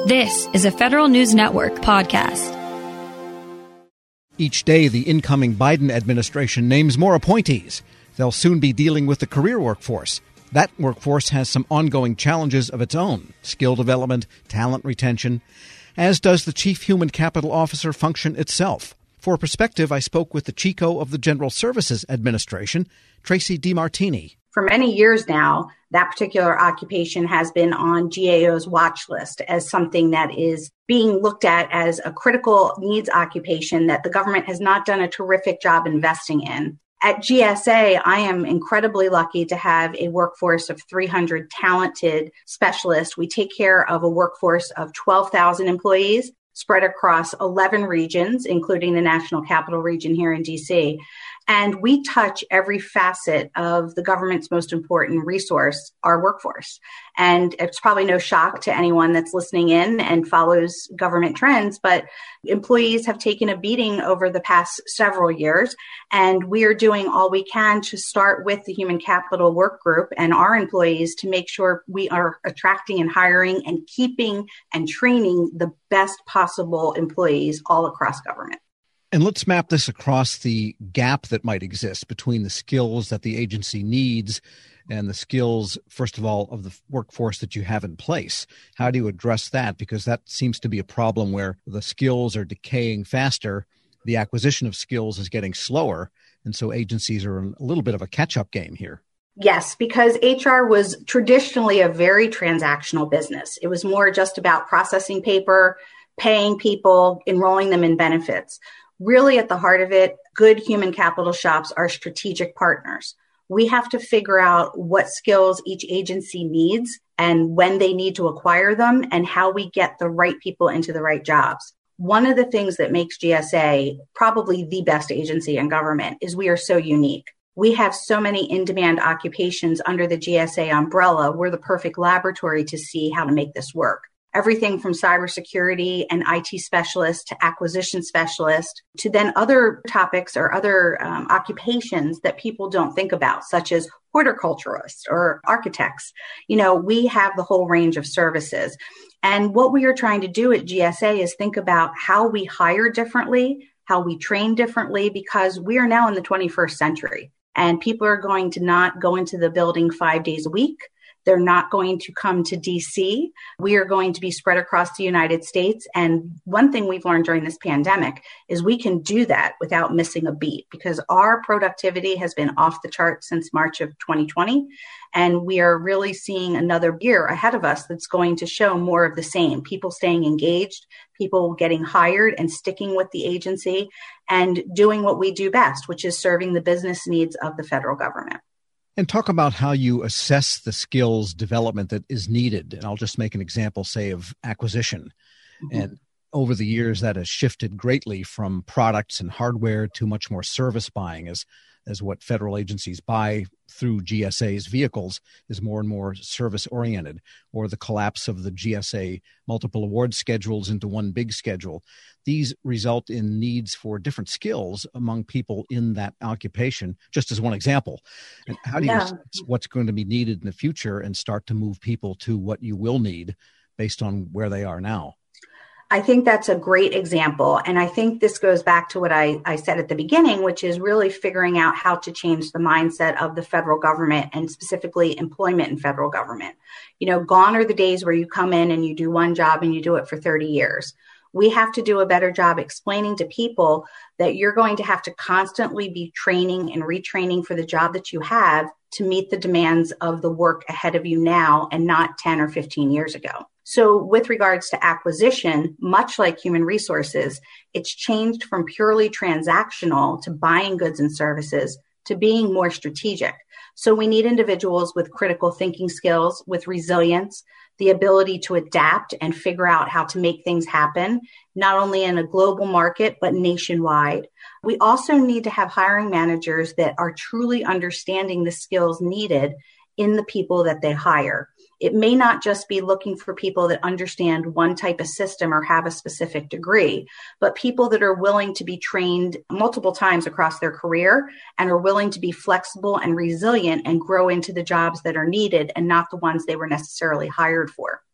This is a Federal News Network podcast. Each day, the incoming Biden administration names more appointees. They'll soon be dealing with the career workforce. That workforce has some ongoing challenges of its own: skill development, talent retention, as does the Chief Human Capital Officer function itself. For perspective, I spoke with the CHICO of the General Services Administration, Tracy DeMartini. For many years now, that particular occupation has been on GAO's watch list as something that is being looked at as a critical needs occupation that the government has not done a terrific job investing in. At GSA, I am incredibly lucky to have a workforce of 300 talented specialists. We take care of a workforce of 12,000 employees spread across 11 regions, including the National Capital Region here in DC. And we touch every facet of the government's most important resource, our workforce. And it's probably no shock to anyone that's listening in and follows government trends, but employees have taken a beating over the past several years. And we are doing all we can to start with the Human Capital Work Group and our employees to make sure we are attracting and hiring and keeping and training the best possible employees all across government. And let's map this across the gap that might exist between the skills that the agency needs and the skills, first of all, of the workforce that you have in place. How do you address that? Because that seems to be a problem where the skills are decaying faster, the acquisition of skills is getting slower, and so agencies are in a little bit of a catch-up game here. Yes, because HR was traditionally a very transactional business. It was more just about processing paper, paying people, enrolling them in benefits. Really, at the heart of it, good human capital shops are strategic partners. We have to figure out what skills each agency needs and when they need to acquire them and how we get the right people into the right jobs. One of the things that makes GSA probably the best agency in government is we are so unique. We have so many in-demand occupations under the GSA umbrella. We're the perfect laboratory to see how to make this work. Everything from cybersecurity and IT specialists to acquisition specialists to then other topics or other occupations that people don't think about, such as horticulturists or architects. You know, we have the whole range of services. And what we are trying to do at GSA is think about how we hire differently, how we train differently, because we are now in the 21st century and people are going to not go into the building 5 days a week. They're not going to come to DC. We are going to be spread across the United States. And one thing we've learned during this pandemic is we can do that without missing a beat because our productivity has been off the chart since March of 2020. And we are really seeing another year ahead of us that's going to show more of the same. People staying engaged, people getting hired and sticking with the agency and doing what we do best, which is serving the business needs of the federal government. And talk about how you assess the skills development that is needed. And I'll just make an example, say, of acquisition. Mm-hmm. And over the years, that has shifted greatly from products and hardware to much more service buying as what federal agencies buy through GSA's vehicles is more and more service-oriented, or the collapse of the GSA multiple award schedules into one big schedule. These result in needs for different skills among people in that occupation, just as one example. And how do you assess what's going to be needed in the future and start to move people to what you will need based on where they are now? I think that's a great example. And I think this goes back to what I said at the beginning, which is really figuring out how to change the mindset of the federal government and specifically employment in federal government. You know, gone are the days where you come in and you do one job and you do it for 30 years. We have to do a better job explaining to people that you're going to have to constantly be training and retraining for the job that you have to meet the demands of the work ahead of you now and not 10 or 15 years ago. So with regards to acquisition, much like human resources, it's changed from purely transactional to buying goods and services to being more strategic. So we need individuals with critical thinking skills, with resilience, the ability to adapt and figure out how to make things happen, not only in a global market, but nationwide. We also need to have hiring managers that are truly understanding the skills needed in the people that they hire. It may not just be looking for people that understand one type of system or have a specific degree, but people that are willing to be trained multiple times across their career and are willing to be flexible and resilient and grow into the jobs that are needed and not the ones they were necessarily hired for.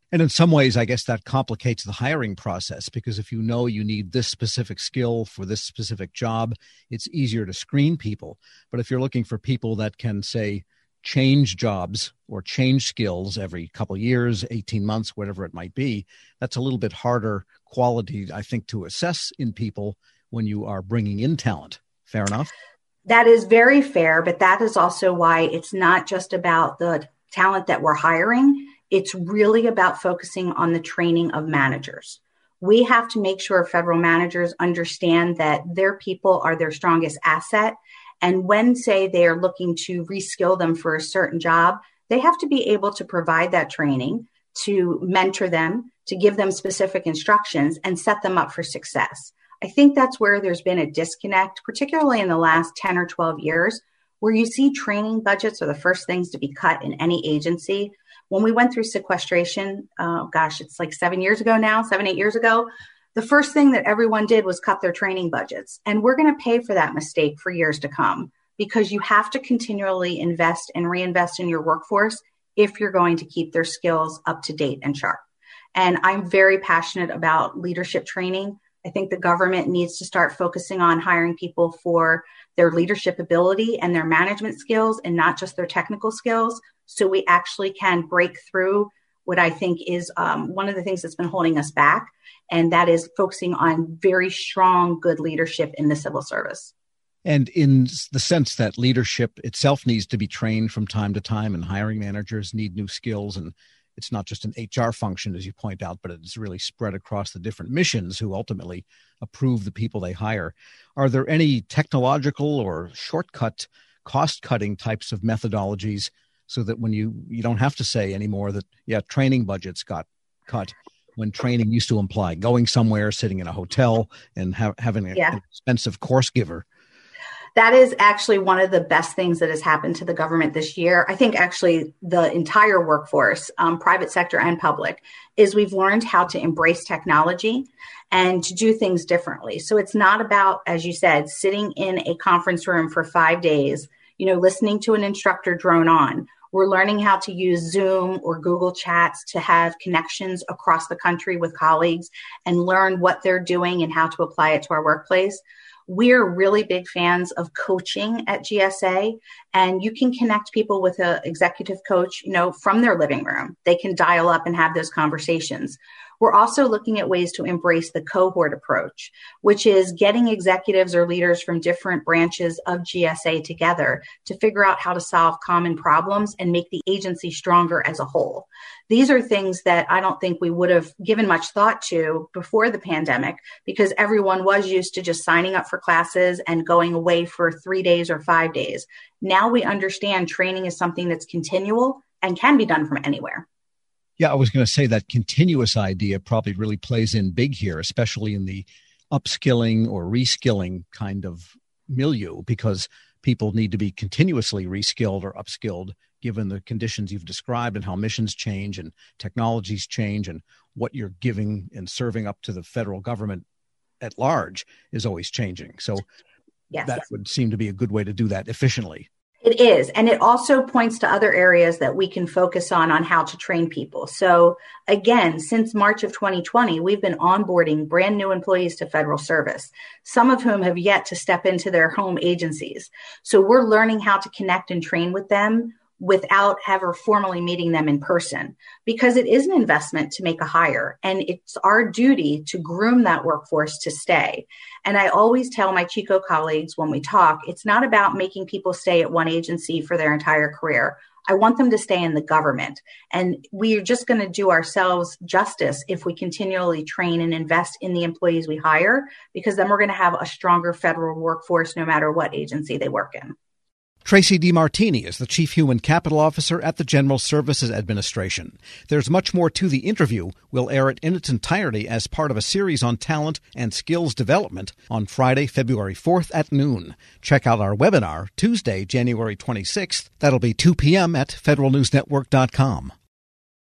And in some ways, I guess that complicates the hiring process, because if you know you need this specific skill for this specific job, it's easier to screen people. But if you're looking for people that can, say, change jobs or change skills every couple of years, 18 months, whatever it might be, that's a little bit harder quality, I think, to assess in people when you are bringing in talent. Fair enough? That is very fair, but that is also why it's not just about the talent that we're hiring. It's really about focusing on the training of managers. We have to make sure federal managers understand that their people are their strongest asset. And when, say, they are looking to reskill them for a certain job, they have to be able to provide that training, to mentor them, to give them specific instructions and set them up for success. I think that's where there's been a disconnect, particularly in the last 10 or 12 years, where you see training budgets are the first things to be cut in any agency. When we went through sequestration, it's like 7 years ago now, 8 years ago, the first thing that everyone did was cut their training budgets. And we're going to pay for that mistake for years to come, because you have to continually invest and reinvest in your workforce if you're going to keep their skills up to date and sharp. And I'm very passionate about leadership training. I think the government needs to start focusing on hiring people for their leadership ability and their management skills and not just their technical skills, so we actually can break through what I think is one of the things that's been holding us back, and that is focusing on very strong, good leadership in the civil service. And in the sense that leadership itself needs to be trained from time to time, and hiring managers need new skills, and it's not just an HR function, as you point out, but it's really spread across the different missions who ultimately approve the people they hire. Are there any technological or shortcut cost-cutting types of methodologies so that when you don't have to say anymore that, training budgets got cut, when training used to imply going somewhere, sitting in a hotel, and having an expensive course giver? That is actually one of the best things that has happened to the government this year. I think actually the entire workforce, private sector and public, is we've learned how to embrace technology and to do things differently. So it's not about, as you said, sitting in a conference room for 5 days, listening to an instructor drone on. We're learning how to use Zoom or Google Chats to have connections across the country with colleagues and learn what they're doing and how to apply it to our workplace. We're really big fans of coaching at GSA, and you can connect people with an executive coach, from their living room. They can dial up and have those conversations. We're also looking at ways to embrace the cohort approach, which is getting executives or leaders from different branches of GSA together to figure out how to solve common problems and make the agency stronger as a whole. These are things that I don't think we would have given much thought to before the pandemic, because everyone was used to just signing up for classes and going away for 3 days or 5 days. Now we understand training is something that's continual and can be done from anywhere. Yeah, I was going to say that continuous idea probably really plays in big here, especially in the upskilling or reskilling kind of milieu, because people need to be continuously reskilled or upskilled given the conditions you've described and how missions change and technologies change, and what you're giving and serving up to the federal government at large is always changing. So that would seem to be a good way to do that efficiently. It is. And it also points to other areas that we can focus on how to train people. So again, since March of 2020, we've been onboarding brand new employees to federal service, some of whom have yet to step into their home agencies. So we're learning how to connect and train with them without ever formally meeting them in person, because it is an investment to make a hire, and it's our duty to groom that workforce to stay. And I always tell my Chico colleagues when we talk, it's not about making people stay at one agency for their entire career. I want them to stay in the government. And we're just going to do ourselves justice if we continually train and invest in the employees we hire, because then we're going to have a stronger federal workforce no matter what agency they work in. Tracy DeMartini is the Chief Human Capital Officer at the General Services Administration. There's much more to the interview. We'll air it in its entirety as part of a series on talent and skills development on Friday, February 4th at noon. Check out our webinar Tuesday, January 26th. That'll be 2 p.m. at federalnewsnetwork.com.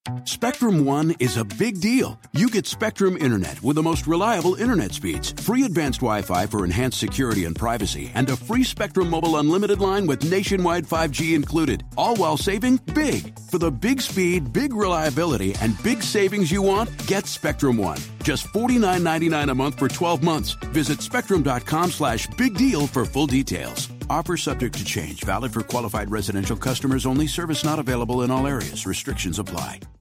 Spectrum One is a big deal. You get Spectrum Internet with the most reliable internet speeds, free advanced Wi-Fi for enhanced security and privacy, and a free Spectrum Mobile Unlimited line with nationwide 5G included, all while saving big. For the big speed, big reliability, and big savings you want, get Spectrum One. Just $49.99 a month for 12 months. Visit spectrum.com/big deal for full details. Offer subject to change. Valid for qualified residential customers only. Service not available in all areas. Restrictions apply.